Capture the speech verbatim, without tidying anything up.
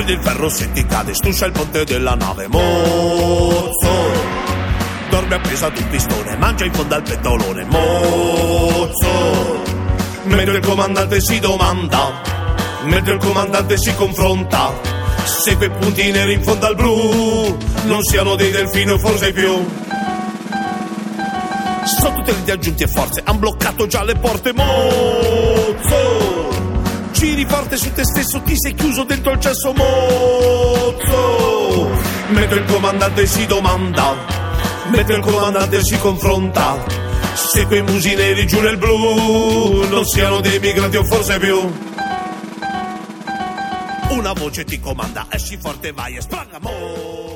prendi il ferro se ti cade, struscia il ponte della nave. Mozzo, dorme appeso ad un pistone, mangia in fondo al pentolone. Mozzo, mentre il comandante si domanda, mentre il comandante si confronta, se quei punti neri in fondo al blu non siano dei delfini o forse più. Sono tutti gli aggiunti e forze, han bloccato già le porte. Mozzo, giri forte su te stesso, ti sei chiuso dentro il cesso. Mozzo, mentre il comandante si domanda, mentre il comandante si confronta, se quei musi neri giù nel blu non siano dei migranti o forse più. Una voce ti comanda, esci forte, vai e spranga. Mozzo.